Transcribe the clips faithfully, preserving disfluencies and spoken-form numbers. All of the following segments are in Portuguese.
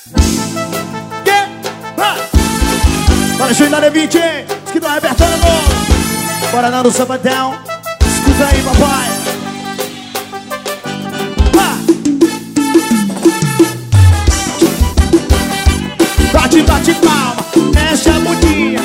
Bora, Juiz da vinte, que não é Bertano. Bora dando o sabadão. Escuta aí, papai. Bate, bate palma, mexe a bundinha.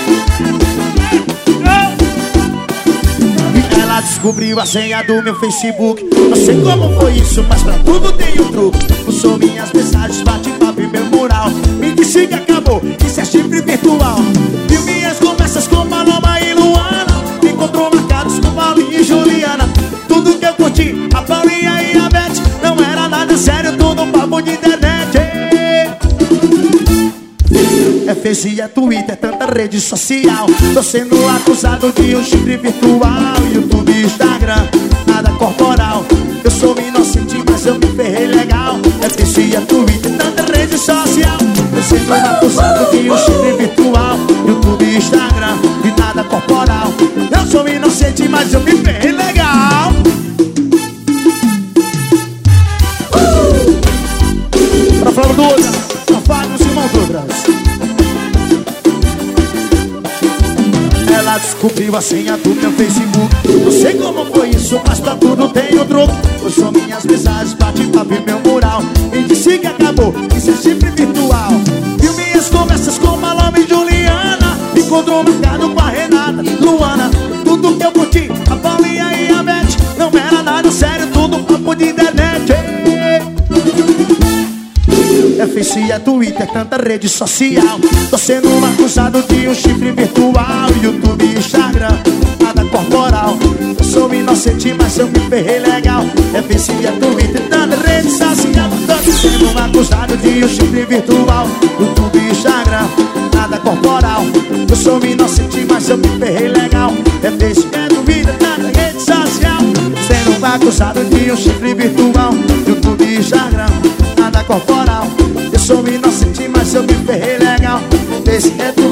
E ela descobriu a senha do meu Facebook. Não sei como foi isso, mas pra tudo tem um truque. Usou minhas mensagens, bate papo e meu mural. Me disse que acabou, isso é chifre virtual. Viu minhas conversas com Paloma e Luana. Me encontrou marcados com Paulinha e Juliana. Tudo que eu curti, a Paulinha e a Beth, não era nada sério, tudo papo de internet. É Face, é Twitter, tanta rede social. Tô sendo acusado de um chifre virtual. YouTube, Instagram, nada corporal. Eu sou inocente, mas eu me ferrei legal. É Face, é Twitter, tanta rede social. Tô sendo acusado de um chifre virtual. YouTube, Instagram, e nada corporal. Eu sou inocente, mas eu me ferrei legal. uh! Pra Flávio Dutra, pra Fábio Simão Dudras. Ela descobriu a senha do meu Facebook. Não sei como foi isso, mas pra tudo tem um truque. Usou minhas mensagens, bate papo e meu mural. Me disse que acabou, isso é chifre virtual. Viu minhas conversas com Paloma e Juliana. Me encontrou marcado com a Renata, Luana. Tudo que eu curti, a Paulinha e a Beth, não era nada sério, tudo papo de internet. É Face, é Twitter, tanta rede social. Tô sendo acusado de um chifre virtual. YouTube, Instagram, nada corporal. Eu sou inocente, mas eu me ferrei legal. É Face, é Twitter, tanta rede social. Tô sendo acusado de um chifre virtual. YouTube, Instagram, nada corporal. Eu sou inocente, mas eu me ferrei legal. É Face, é Twitter, tanta rede social. Sendo acusado de um chifre virtual. YouTube, Instagram, nada corporal. Eu sou inocente, mas eu me ferrei legal. Esse é